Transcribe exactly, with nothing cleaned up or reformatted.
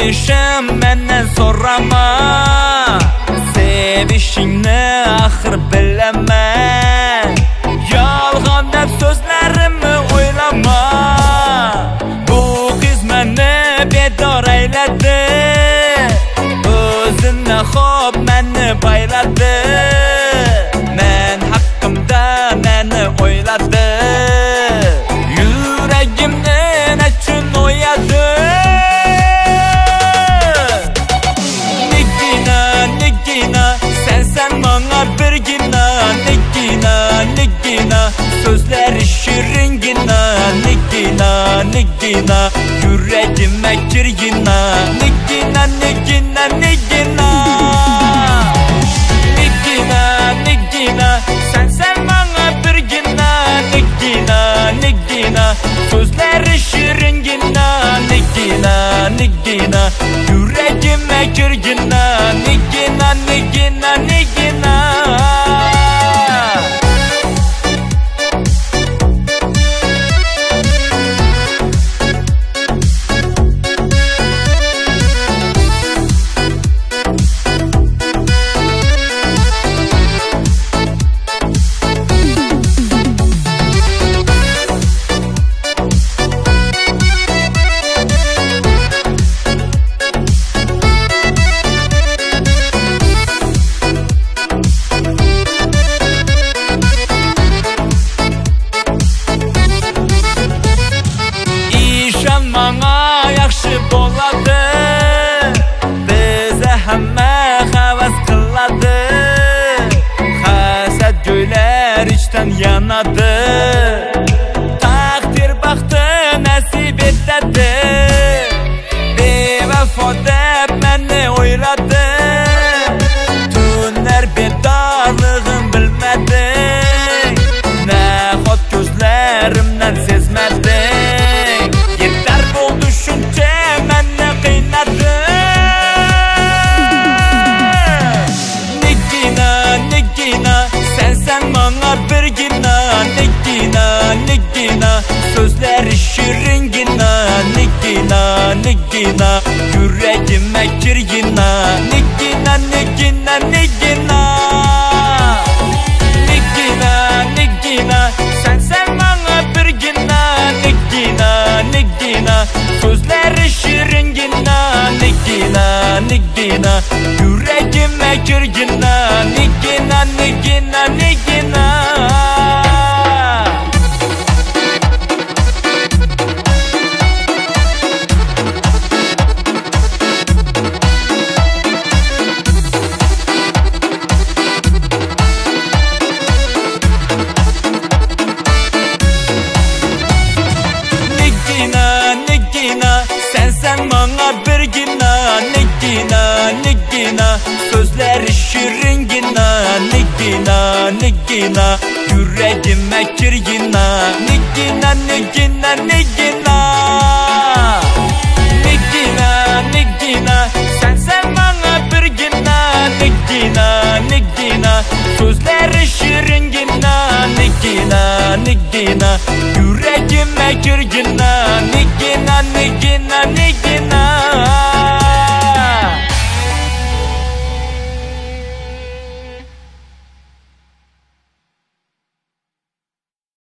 sevişim benden sorama, sevişini ahır bilemem. Yalgan dep sözlerimi oylama, bu kız beni bedar eyledi, özüne hop beni bayladı. Men hakkımda beni oyladı, yüreğimden için oyadı. Nigina, nigina, sen sen bana bir gina. Nigina, nigina, sözleri şirin gina. Nigina, nigina, yüreğime gir gina. Nigina, nigina, nigina. Nigina, nigina, sen sen bana bir gina. Nigina, nigina, sözleri şirin gina. Nigina, nigina, yüreğime gir gina. Nigina, nigina, nigina. Bana yaxşı boladı, bize hemme havas kıladı. Hasad göyler içten yanadı, takdir baktı nasip etdi. Bevefo dep beni oyladı, tünler bedarlığım bilmedi. Nahot gözlerimden sezmedi, bir gina. Nigina, nigina, sözleri şirin gina. Nigina, nigina, yüreğime gir gina. Nigina, nigina, nigina. Nigina, nigina, sen sen bana bir gina. Nigina, nigina, sözleri şirin gina. Nigina, nigina, yüreğime gir gina. Nigina, nigina, nigina. Nigina, nigina, sen sen bana bir gina. Nigina, nigina, sözleri şirin gina. Nigina, nigina, yüreğime gir gina. Nigina, nigina, nigina. Nigina, nigina, sen sen bana bir gina. Nigina, nigina, sözleri şirin gina. Nigina, nigina, yüreğime gir gina. Nigina, nigina, nigina.